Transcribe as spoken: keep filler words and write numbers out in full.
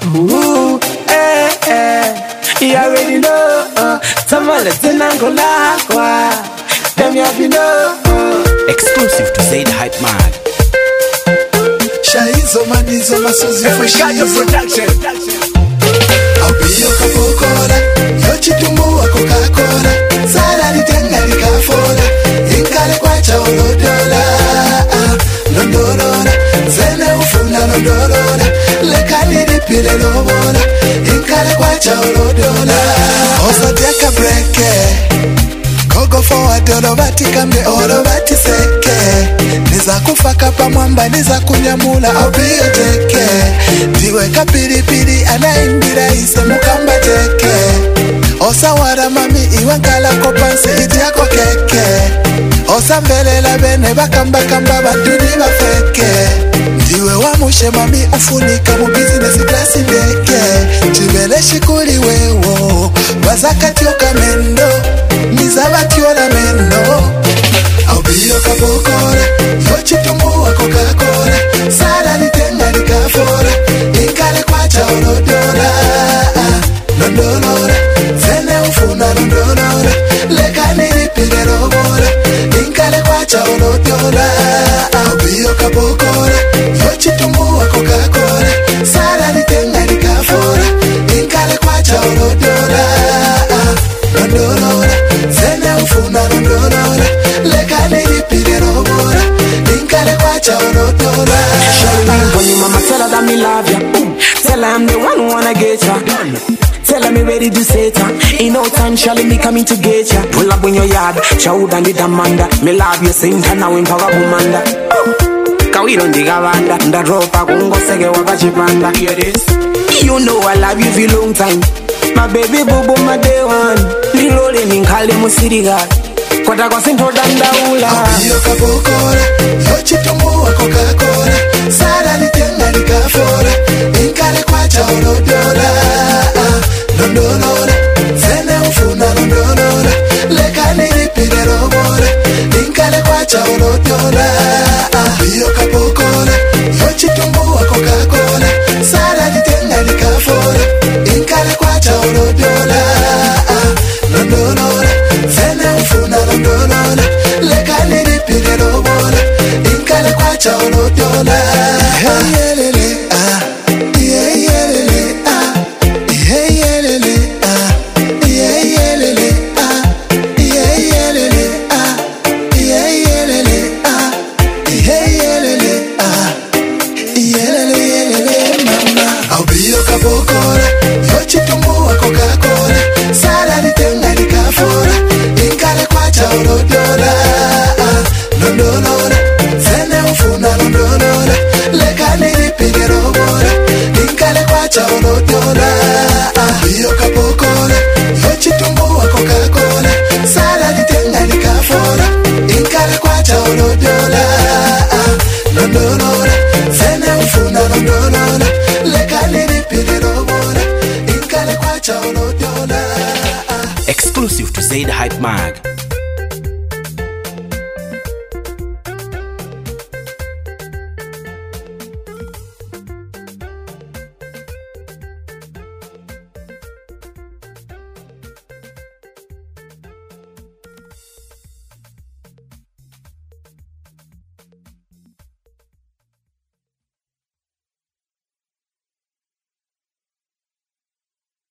Ooh, eh, eh. You already know. Uh, Someone let's in Angola. Them you have to know. Exclusive to Say the Hype Man. Shaizo manizo masuzi Africa Production. I'll be your kapokora. Yochitumbu wa Coca-Cola. Sara litenga likafora. Inkale kwa cha olodola. Londolona. Zene ufuna londolona. Lekani lipile lobona. Inkale kwa cha olodola. Osa teka breke. Go forward, olo bati kambe, olo bati seke. Niza kufaka pa mwamba, niza kunyamula, aubiyo teke. Diweka pili pili, anaimbira ise mukamba teke. Osa wara mami, iwankala kopansi, iti yako keke. Osa mbele la bene, bakamba kamba, baduni bafeke. Diwe wa mushe mami, ufunika mu business class deke. Chibele shikuli wewo, bazakati okamendo. Nizabati ola mendo. I'll be your kapokora. Yochitumbu wa Coca-Cola. Sara litenga likafora. Inkale kwa cha olodola. Londolora. Zene ufuna londolora. Lekani lipile lobora. Inkale kwa cha olodola. I'll be your kapokora. Yochitumbu wa Coca-Cola. Sara litenga likafora. Inkale kwa cha olodola. Londolora. Zene ufuna londolora. Lekani lipile lobora. Inkale kwa cha olodola. When you mama tell her that me love ya, tell her I'm the one who wanna get ya. Tell her me ready to say it. In no time shall me coming to get ya. Pull up in your yard, child and the damanda. Me love you sing kana wimpa wabumanda. Kawiro ndiga wanda, ndaropa kungo sege wakachipanda. Hear this? You know I love you for long time. My baby boo boo my day one. Nilole ninkale musiriga. Kota kwa sinto danda ula. Abiyo kapokora. Yochitumbu wa Coca-Cola. Sara litenga likafora. Inkale kwa cha olodola. Londolora. Zene ufuna londolora. Lekani lipile lobora. Inkale kwa cha olodola. Abiyo kapokora. Yochitumbu wa Coca-Cola. Sara litenga likafora. Inkale kwa cha olodola. Londolora. Zene ufuna londolora. Lekani lipile lobora. Inkale kwa cha olodola. Hey yelele ah. Yeah yelele ah. Yeah yelele ah. Yeah yelele ah. Yeah yelele ah. Yeah yelele ah. Yeah yelele ah. Yelele yelele mama. I'll be your kapokora. Yochitumbu wa Coca-Cola. Sara litenga likafora. Inkale kwa cha olodola. Londolora. Zene ufuna londolora. Lekani lipile lobora. Inkale kwa cha olodola. Iyo kapokora. Yochitumbu wa Coca-Cola. Sara litenga likafora. Inkale kwa cha olodola. Londolora. Zene ufuna londolora. Lekani lipile lobora. Inkale kwa cha olodola. Exclusive to Say the Hype Mag.